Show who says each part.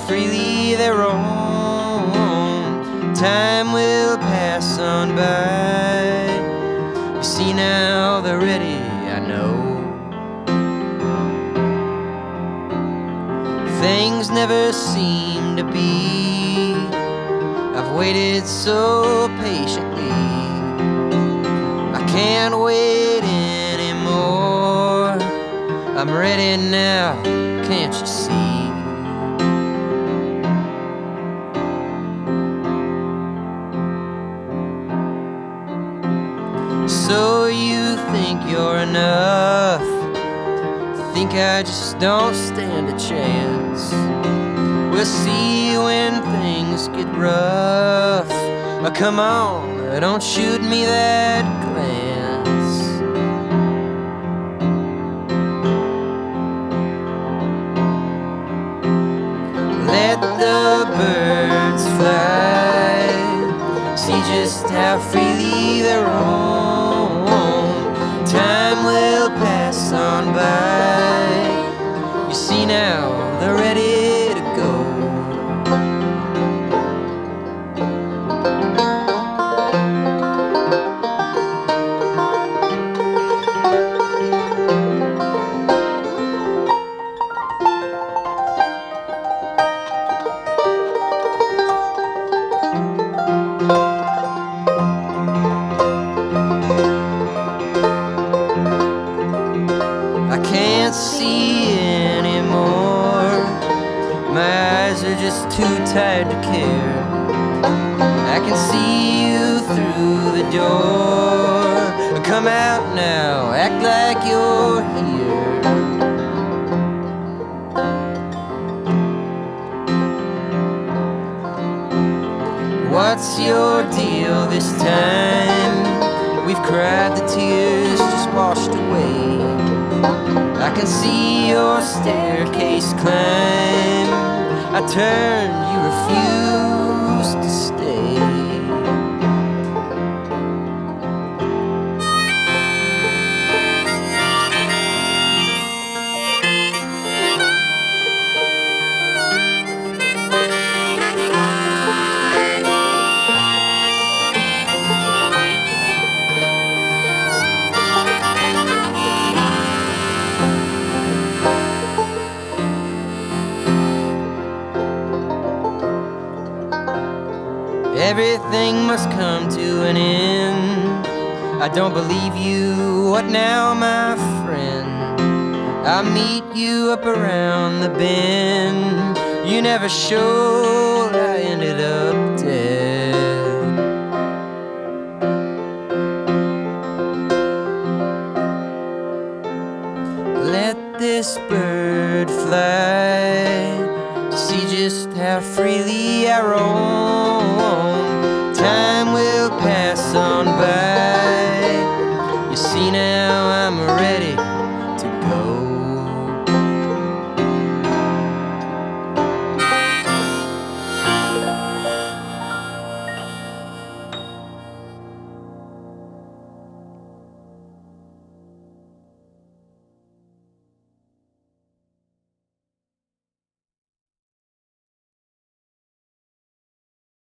Speaker 1: freely they roam. Time will pass on by. You see now they're ready, I know. Things never seem to be. I've waited so patiently. I can't wait anymore. I'm ready now, can't you see? So you think you're enough? Think I just don't stand a chance? We'll see when things get rough. Oh, come on, don't shoot me that glance. Let the birds fly. See just how freely they roam. Time will pass on by. You see now, they're ready to go. I can't see anymore. My eyes are just too tired to care. I can see you through the door. Come out now, act like you're here. What's your deal this time? We've cried, the tears just washed away. I can see your staircase climb. I turn, you refuse to stay. Everything must come to an end. I don't believe you, what now, my friend? I'll meet you up around the bend. You never showed